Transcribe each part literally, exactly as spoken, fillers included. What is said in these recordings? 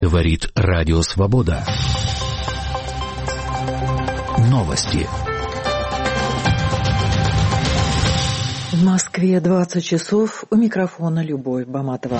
Говорит Радио Свобода. Новости. В Москве двадцать часов. У микрофона Любовь Баматова.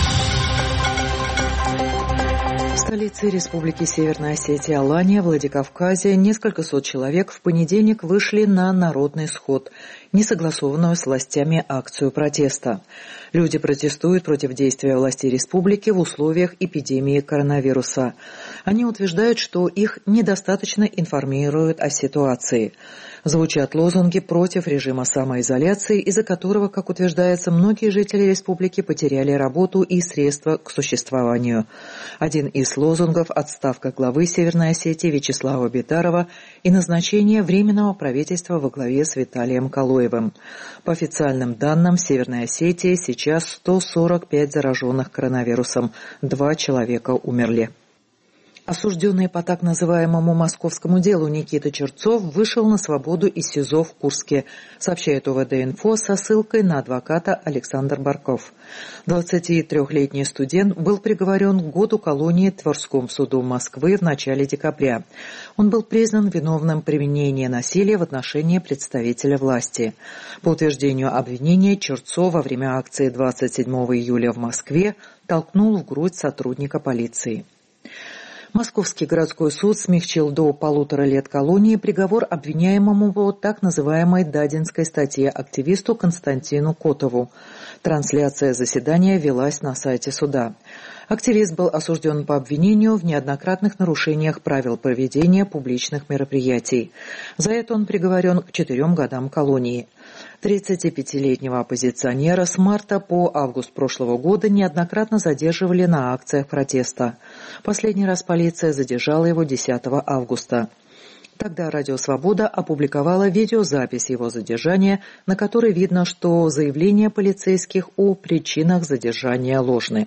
В столице Республики Северная Осетия Алания, Владикавказе, несколько сот человек в понедельник вышли на народный сход, несогласованную с властями акцию протеста. Люди протестуют против действия властей республики в условиях эпидемии коронавируса. Они утверждают, что их недостаточно информируют о ситуации. Звучат лозунги против режима самоизоляции, из-за которого, как утверждается, многие жители республики потеряли работу и средства к существованию. Один из лозунгов – отставка главы Северной Осетии Вячеслава Битарова и назначение Временного правительства во главе с Виталием Калоевым. По официальным данным, в Северной Осетии сейчас сто сорок пять зараженных коронавирусом, два человека умерли. Осужденный по так называемому московскому делу Никита Черцов вышел на свободу из СИЗО в Курске, сообщает ОВД-инфо со ссылкой на адвоката Александр Барков. двадцатитрёхлетний студент был приговорен к году колонии Тверском суду Москвы в начале декабря. Он был признан виновным в применении насилия в отношении представителя власти. По утверждению обвинения, Черцов во время акции двадцать седьмого июля в Москве толкнул в грудь сотрудника полиции. Московский городской суд смягчил до полутора лет колонии приговор обвиняемому по так называемой Дадинской статье активисту Константину Котову. Трансляция заседания велась на сайте суда. Активист был осужден по обвинению в неоднократных нарушениях правил проведения публичных мероприятий. За это он приговорен к четырем годам колонии. тридцатипятилетнего оппозиционера с марта по август прошлого года неоднократно задерживали на акциях протеста. Последний раз полиция задержала его десятого августа. Тогда Радио Свобода опубликовала видеозапись его задержания, на которой видно, что заявления полицейских о причинах задержания ложны.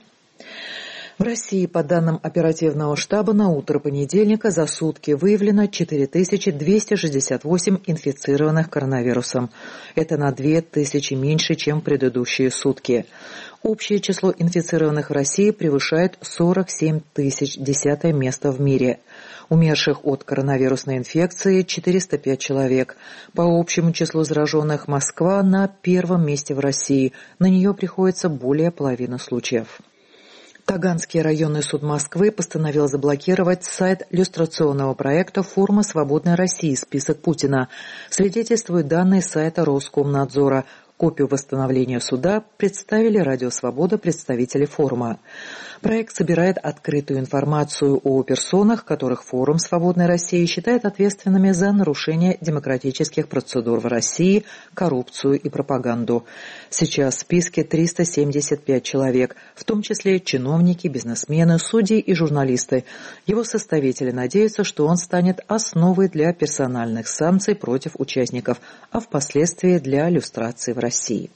В России, по данным оперативного штаба, на утро понедельника за сутки выявлено четыре тысячи двести шестьдесят восемь инфицированных коронавирусом. Это на две тысячи меньше, чем в предыдущие сутки. Общее число инфицированных в России превышает сорок семь тысяч, десятое место в мире. Умерших от коронавирусной инфекции четыреста пять человек. По общему числу зараженных Москва на первом месте в России. На нее приходится более половины случаев. Таганский районный суд Москвы постановил заблокировать сайт иллюстрационного проекта «Форма свободной России. Список Путина». Свидетельствуют данные сайта Роскомнадзора. Копию восстановления суда представили Радио Свобода представители форума. Проект собирает открытую информацию о персонах, которых форум «Свободной России» считает ответственными за нарушение демократических процедур в России, коррупцию и пропаганду. Сейчас в списке триста семьдесят пять человек, в том числе чиновники, бизнесмены, судьи и журналисты. Его составители надеются, что он станет основой для персональных санкций против участников, а впоследствии для люстрации в России.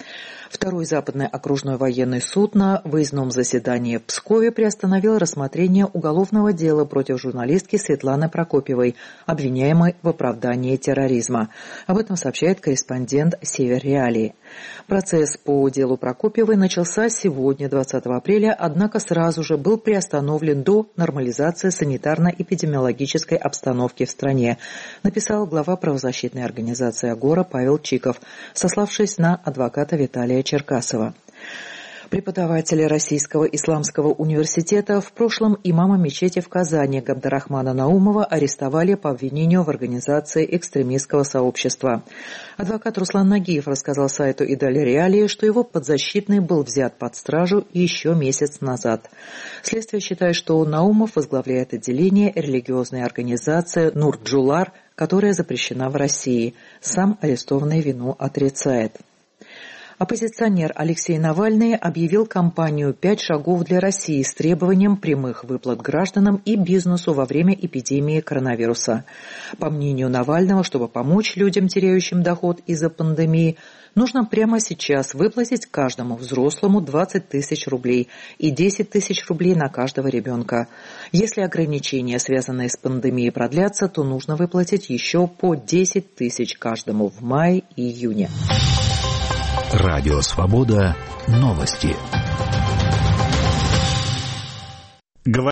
Второй Западный окружной военный суд на выездном заседании в Пскове приостановил рассмотрение уголовного дела против журналистки Светланы Прокопьевой, обвиняемой в оправдании терроризма. Об этом сообщает корреспондент Север Реалии. Процесс по делу Прокопьевой начался сегодня, двадцатого апреля, однако сразу же был приостановлен до нормализации санитарно-эпидемиологической обстановки в стране, написал глава правозащитной организации «Агора» Павел Чиков, сославшись на адвоката Виталия Черкасова. Преподаватели Российского исламского университета, в прошлом имама мечети в Казани Габдарахмана Наумова арестовали по обвинению в организации экстремистского сообщества. Адвокат Руслан Нагиев рассказал сайту Идаль Реалии, что его подзащитный был взят под стражу еще месяц назад. Следствие считает, что Наумов возглавляет отделение религиозной организации Нурджулар, которая запрещена в России. Сам арестованный вину отрицает. Оппозиционер Алексей Навальный объявил кампанию «Пять шагов для России» с требованием прямых выплат гражданам и бизнесу во время эпидемии коронавируса. По мнению Навального, чтобы помочь людям, теряющим доход из-за пандемии, нужно прямо сейчас выплатить каждому взрослому двадцать тысяч рублей и десять тысяч рублей на каждого ребенка. Если ограничения, связанные с пандемией, продлятся, то нужно выплатить еще по десять тысяч каждому в мае и июне. Радио Свобода. Новости. говорят